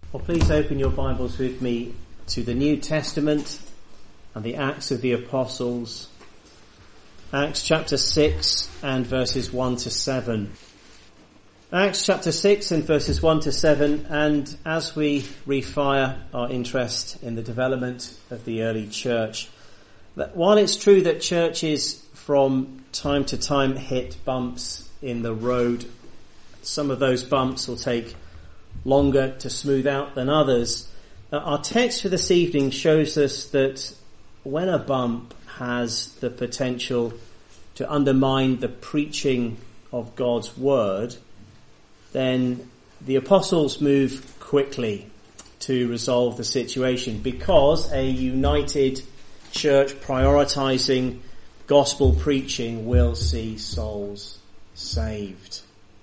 Well, please open your Bibles with me to the New Testament and the Acts of the Apostles. Acts chapter 6 and verses 1 to 7. Acts chapter 6 and verses 1 to 7, and as we refire our interest in the development of the early church, that while it's true that churches from time to time hit bumps in the road, some of those bumps will take longer to smooth out than others. Our text for this evening shows us that when a bump has the potential to undermine the preaching of God's word, then the apostles move quickly to resolve the situation, because a united church prioritizing gospel preaching will see souls saved.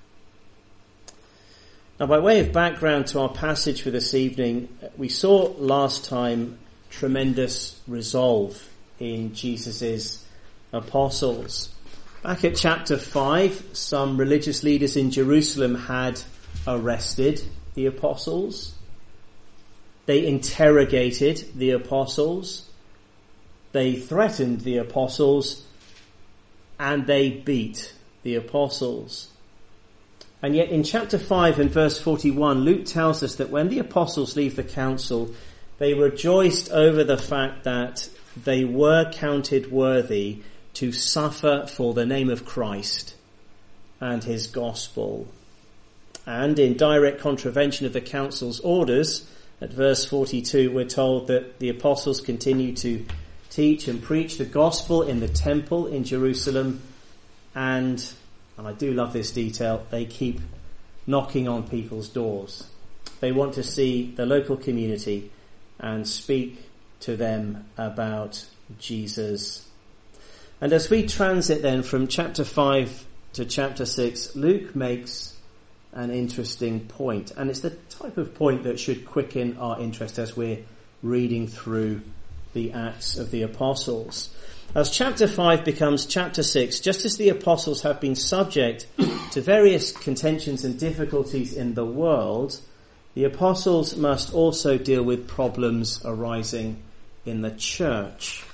Now, by way of background to our passage for this evening, we saw last time tremendous resolve in Jesus' apostles. Back at chapter 5, some religious leaders in Jerusalem had arrested the apostles. They interrogated the apostles. They threatened the apostles, and they beat the apostles. And yet in chapter 5 and verse 41, Luke tells us that when the apostles leave the council, they rejoiced over the fact that they were counted worthy to suffer for the name of Christ and his gospel. And in direct contravention of the council's orders, at verse 42, we're told that the apostles continue to teach and preach the gospel in the temple in Jerusalem, and I do love this detail, they keep knocking on people's doors. They want to see the local community and speak to them about Jesus. And as we transit then from chapter 5 to chapter 6, Luke makes an interesting point. And it's the type of point that should quicken our interest as we're reading through the Acts of the Apostles. As chapter 5 becomes chapter 6, just as the apostles have been subject to various contentions and difficulties in the world, the apostles must also deal with problems arising in the church.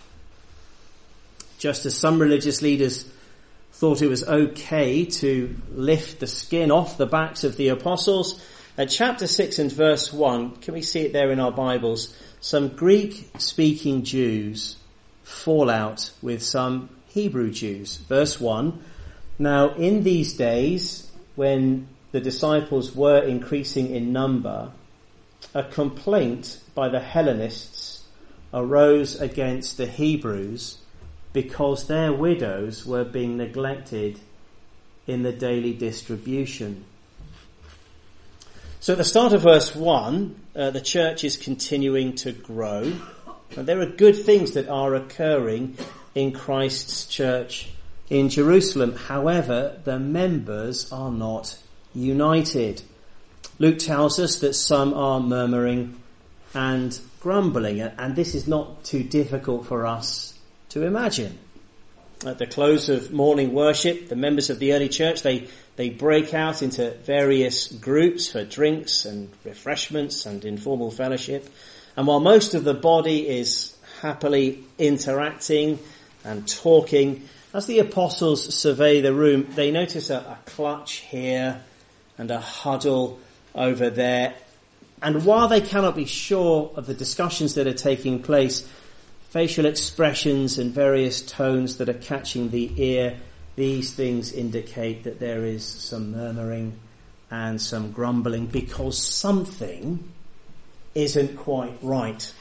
Just as some religious leaders thought it was okay to lift the skin off the backs of the apostles, at chapter 6 and verse 1, can we see it there in our Bibles? Some Greek-speaking Jews fall out with some Hebrew Jews. Verse 1, now in these days, when the disciples were increasing in number, a complaint by the Hellenists arose against the Hebrews because their widows were being neglected in the daily distribution. So at the start of verse 1, the church is continuing to grow. And there are good things that are occurring in Christ's church in Jerusalem. However, the members are not united. Luke tells us that some are murmuring and grumbling, and this is not too difficult for us to imagine. At the close of morning worship, the members of the early church, they break out into various groups for drinks and refreshments and informal fellowship. And while most of the body is happily interacting and talking, as the apostles survey the room, they notice a clutch here and a huddle over there. And while they cannot be sure of the discussions that are taking place, facial expressions and various tones that are catching the ear, these things indicate that there is some murmuring and some grumbling because something isn't quite right.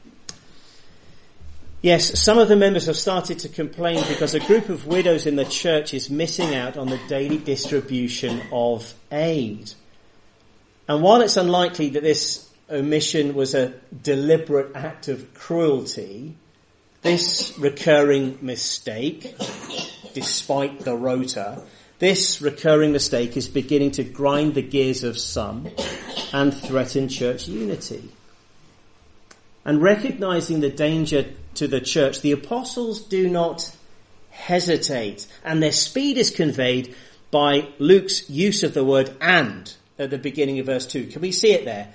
Yes, some of the members have started to complain because a group of widows in the church is missing out on the daily distribution of aid. And while it's unlikely that this omission was a deliberate act of cruelty, this recurring mistake, despite the rota, this recurring mistake is beginning to grind the gears of some and threaten church unity. And recognizing the danger to the church, the apostles do not hesitate, and their speed is conveyed by Luke's use of the word "and" at the beginning of verse 2. Can we see it there?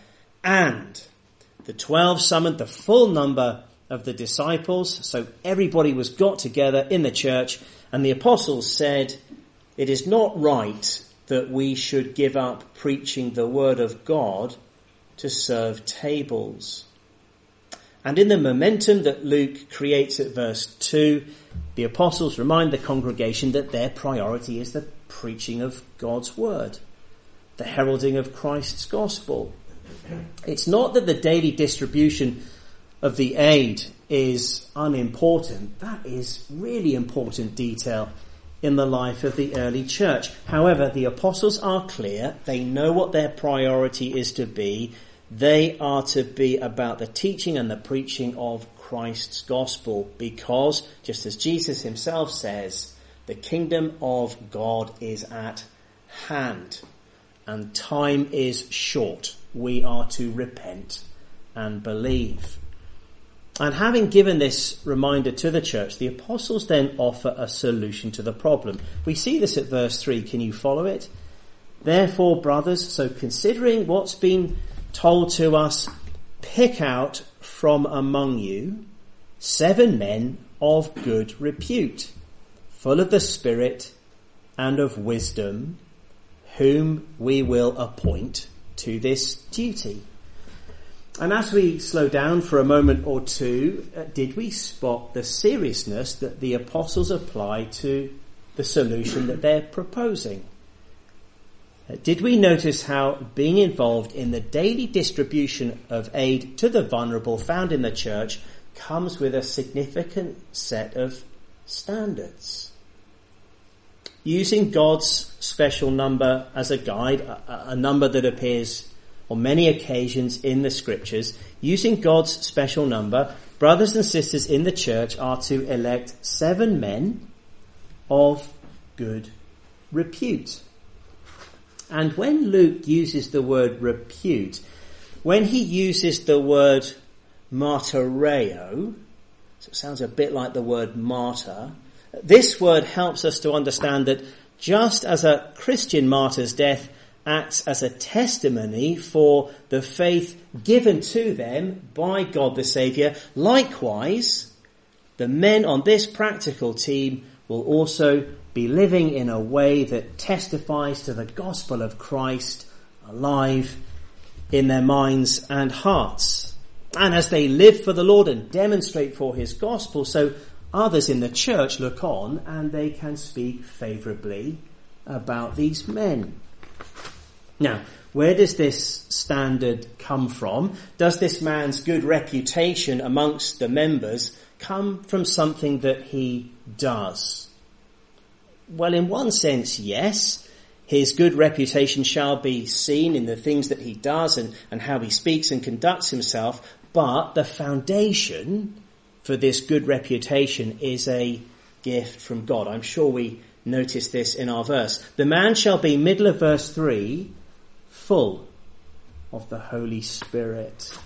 And the 12 summoned the full number of the disciples, so everybody was got together in the church, and the apostles said, "It is not right that we should give up preaching the word of God to serve tables." And in the momentum that Luke creates at verse 2, the apostles remind the congregation that their priority is the preaching of God's word, the heralding of Christ's gospel. It's not that the daily distribution of the aid is unimportant. That is really important detail in the life of the early church. However, the apostles are clear. They know what their priority is to be. They are to be about the teaching and the preaching of Christ's gospel, because, just as Jesus himself says, the kingdom of God is at hand and time is short. We are to repent and believe. And having given this reminder to the church, the apostles then offer a solution to the problem. We see this at verse 3. Can you follow it? "Therefore, brothers, so considering what's been told to us, pick out from among you 7 men of good repute, full of the Spirit and of wisdom, whom we will appoint to this duty." And as we slow down for a moment or two, did we spot the seriousness that the apostles apply to the solution that they're proposing? Did we notice how being involved in the daily distribution of aid to the vulnerable found in the church comes with a significant set of standards? Using God's special number as a guide, a number that appears on many occasions in the scriptures, using God's special number, brothers and sisters in the church are to elect 7 men of good repute. And when Luke uses the word repute, when he uses the word martyreo, so it sounds a bit like the word martyr, this word helps us to understand that just as a Christian martyr's death acts as a testimony for the faith given to them by God the Saviour, likewise, the men on this practical team will also be living in a way that testifies to the gospel of Christ alive in their minds and hearts. And as they live for the Lord and demonstrate for his gospel, so others in the church look on and they can speak favourably about these men. Now, where does this standard come from? Does this man's good reputation amongst the members come from something that he does? Well, in one sense, yes. His good reputation shall be seen in the things that he does and how he speaks and conducts himself. But the foundation for this good reputation is a gift from God. I'm sure we notice this in our verse. The man shall be, middle of verse 3, full of the Holy Spirit.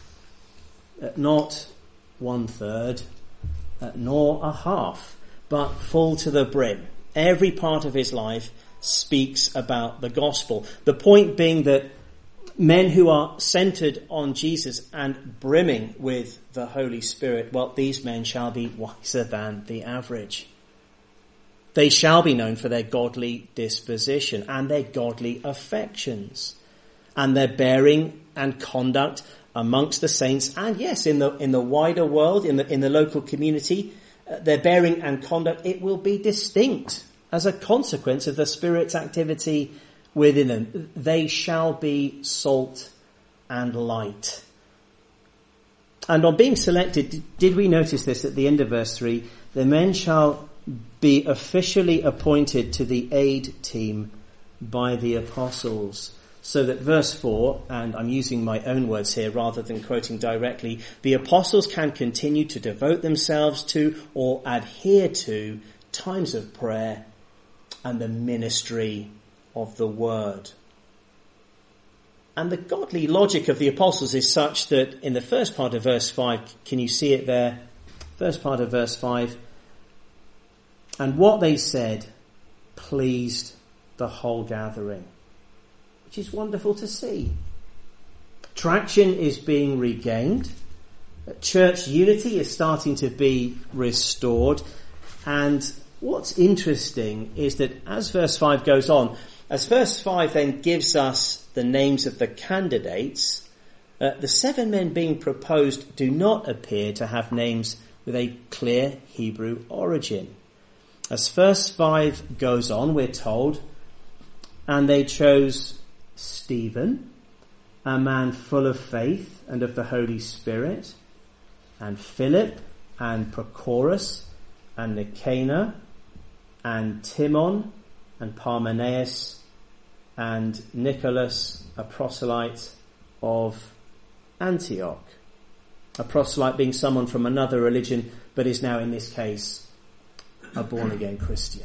Not 1/3, nor a half, but full to the brim. Every part of his life speaks about the gospel. The point being that men who are centered on Jesus and brimming with the Holy Spirit, well, these men shall be wiser than the average. They shall be known for their godly disposition and their godly affections and their bearing and conduct amongst the saints. And yes, in the wider world, in the local community, their bearing and conduct, it will be distinct as a consequence of the Spirit's activity within them. They shall be salt and light. And on being selected, did we notice this at the end of verse 3? The men shall be officially appointed to the aid team by the apostles. So that verse 4, and I'm using my own words here rather than quoting directly, the apostles can continue to devote themselves to or adhere to times of prayer and the ministry of the word. And the godly logic of the apostles is such that in the first part of verse 5, can you see it there? First part of verse 5, and what they said pleased the whole gathering, which is wonderful to see. Traction is being regained. Church unity is starting to be restored. And what's interesting is that as verse 5 goes on, as verse 5 then gives us the names of the candidates, the 7 men being proposed do not appear to have names with a clear Hebrew origin. As verse 5 goes on, we're told, and they chose Stephen, a man full of faith and of the Holy Spirit, and Philip, and Prochorus, and Nicanor, and Timon, and Parmenas, and Nicholas, a proselyte of Antioch. A proselyte being someone from another religion, but is now in this case a born-again Christian.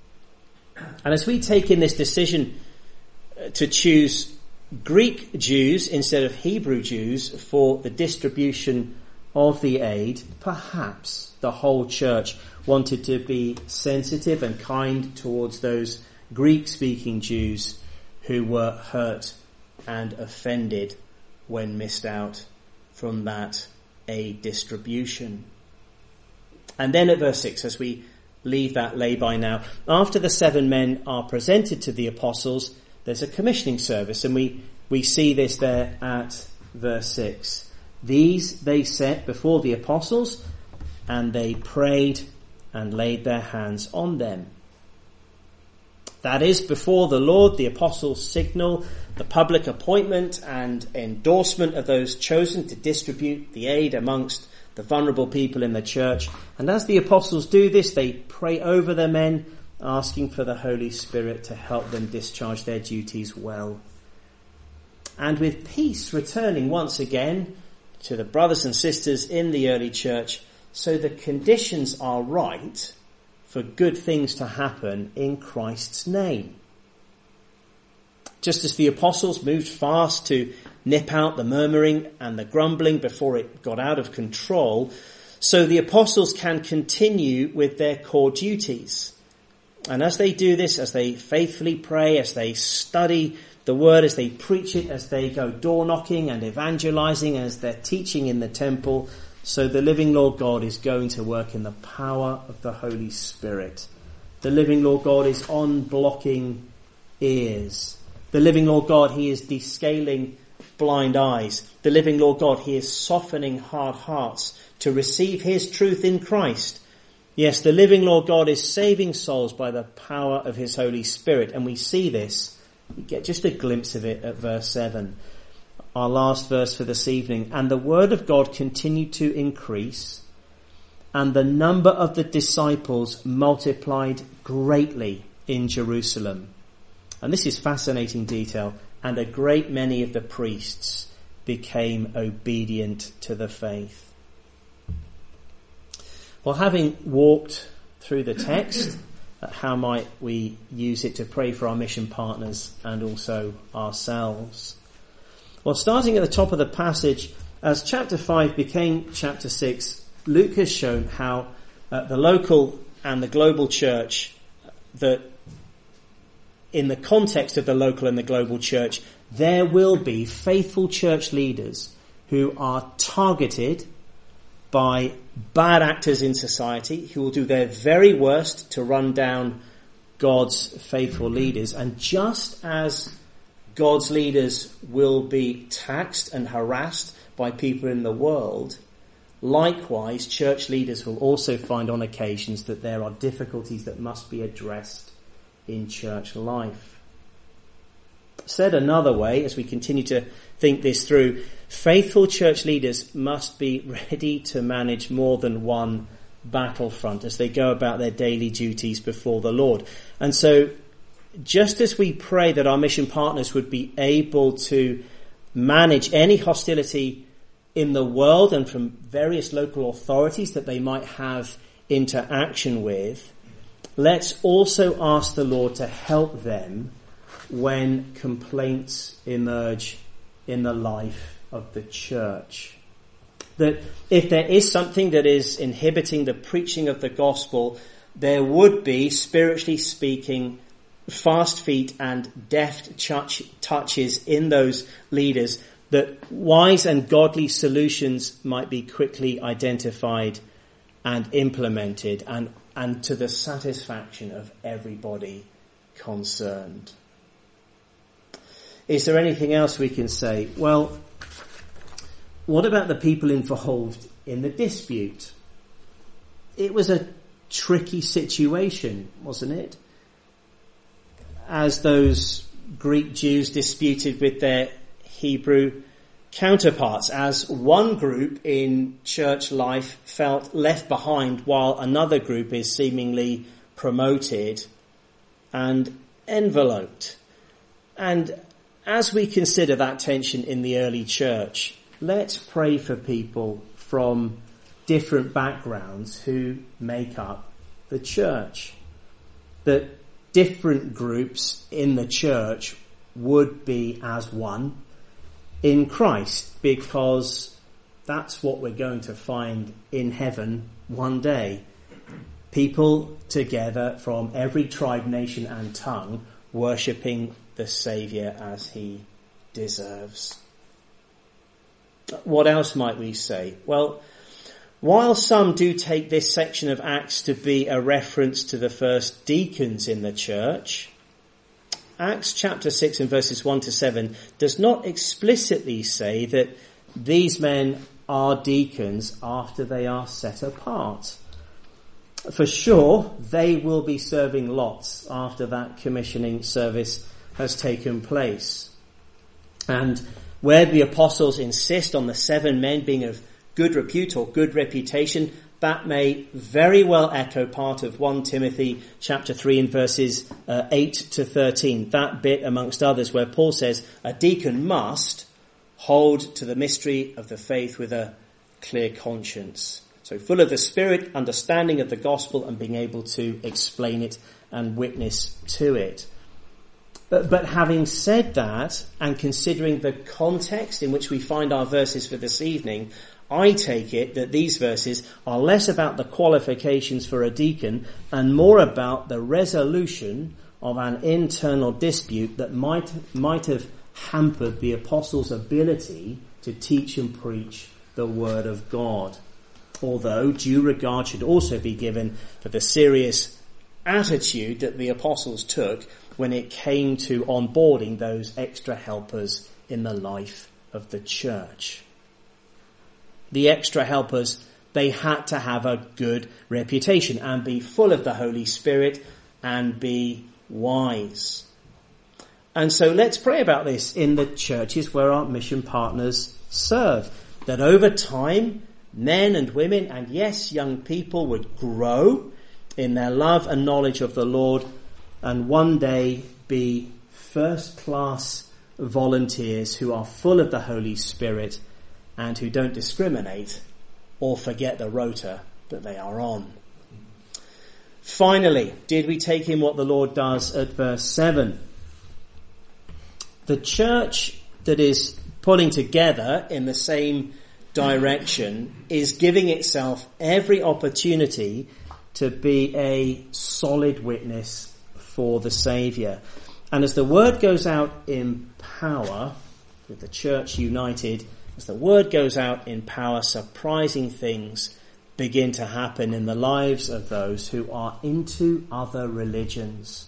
And as we take in this decision to choose Greek Jews instead of Hebrew Jews for the distribution of the aid, perhaps the whole church wanted to be sensitive and kind towards those Greek-speaking Jews who were hurt and offended when missed out from that aid distribution. And then at verse 6, as we leave that lay-by now, after the 7 men are presented to the apostles, there's a commissioning service, and we see this there at verse 6. These they set before the apostles, and they prayed and laid their hands on them. That is, before the Lord, the apostles signal the public appointment and endorsement of those chosen to distribute the aid amongst the vulnerable people in the church. And as the apostles do this, they pray over the men, asking for the Holy Spirit to help them discharge their duties well. And with peace returning once again to the brothers and sisters in the early church, so the conditions are right for good things to happen in Christ's name. Just as the apostles moved fast to nip out the murmuring and the grumbling before it got out of control, so the apostles can continue with their core duties. And as they do this, as they faithfully pray, as they study the word, as they preach it, as they go door knocking and evangelizing, as they're teaching in the temple, so the living Lord God is going to work in the power of the Holy Spirit. The living Lord God is unblocking ears. The living Lord God, he is descaling blind eyes. The living Lord God, he is softening hard hearts to receive his truth in Christ. Yes, the living Lord God is saving souls by the power of his Holy Spirit. And we see this, we get just a glimpse of it at verse 7. Our last verse for this evening. And the word of God continued to increase, and the number of the disciples multiplied greatly in Jerusalem. And this is fascinating detail. And a great many of the priests became obedient to the faith. Well, having walked through the text, how might we use it to pray for our mission partners and also ourselves? Well, starting at the top of the passage, as chapter 5 became chapter 6, Luke has shown how the local and the global church, that in the context of the local and the global church, there will be faithful church leaders who are targeted by bad actors in society, who will do their very worst to run down God's faithful leaders. And just as God's leaders will be taxed and harassed by people in the world, likewise, church leaders will also find on occasions that there are difficulties that must be addressed in church life. Said another way, as we continue to think this through, faithful church leaders must be ready to manage more than one battlefront as they go about their daily duties before the Lord. And so, just as we pray that our mission partners would be able to manage any hostility in the world and from various local authorities that they might have interaction with, let's also ask the Lord to help them when complaints emerge in the life of the church. That if there is something that is inhibiting the preaching of the gospel, there would be, spiritually speaking, fast feet and deft touches in those leaders that wise and godly solutions might be quickly identified and implemented and to the satisfaction of everybody concerned. Is there anything else we can say? Well, what about the people involved in the dispute? It was a tricky situation, wasn't it? As those Greek Jews disputed with their Hebrew counterparts, as one group in church life felt left behind while another group is seemingly promoted and enveloped. And as we consider that tension in the early church, let's pray for people from different backgrounds who make up the church. That different groups in the church would be as one in Christ, because that's what we're going to find in heaven one day. People together from every tribe, nation and tongue worshipping the Saviour as he deserves. What else might we say? Well, while some do take this section of Acts to be a reference to the first deacons in the church, Acts chapter 6 and verses 1 to 7 does not explicitly say that these men are deacons after they are set apart. For sure, they will be serving lots after that commissioning service has taken place. And where the apostles insist on the 7 men being of good repute or good reputation, that may very well echo part of 1 Timothy chapter 3 and verses 8 to 13. That bit amongst others where Paul says a deacon must hold to the mystery of the faith with a clear conscience. So full of the Spirit, understanding of the gospel and being able to explain it and witness to it. But having said that, and considering the context in which we find our verses for this evening, I take it that these verses are less about the qualifications for a deacon and more about the resolution of an internal dispute that might have hampered the apostles' ability to teach and preach the word of God. Although due regard should also be given for the serious attitude that the apostles took when it came to onboarding those extra helpers in the life of the church. The extra helpers, they had to have a good reputation and be full of the Holy Spirit and be wise. And so let's pray about this in the churches where our mission partners serve, that over time, men and women, and yes, young people would grow in their love and knowledge of the Lord and one day be first-class volunteers who are full of the Holy Spirit and who don't discriminate or forget the rota that they are on. Finally, did we take in what the Lord does at verse 7? The church that is pulling together in the same direction is giving itself every opportunity to be a solid witness for the Saviour. And as the word goes out in power, with the church united, as the word goes out in power, surprising things begin to happen in the lives of those who are into other religions.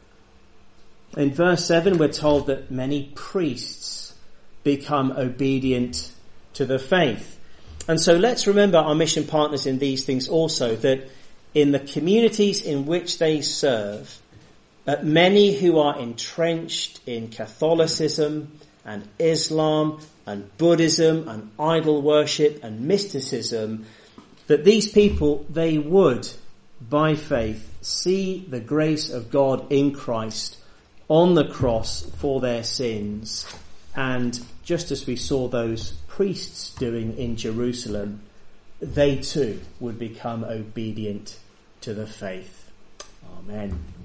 In verse 7, we're told that many priests become obedient to the faith. And so let's remember our mission partners in these things also, that in the communities in which they serve, many who are entrenched in Catholicism and Islam and Buddhism and idol worship and mysticism, that these people, they would, by faith, see the grace of God in Christ on the cross for their sins. And just as we saw those priests doing in Jerusalem, they too would become obedient to the faith. Amen.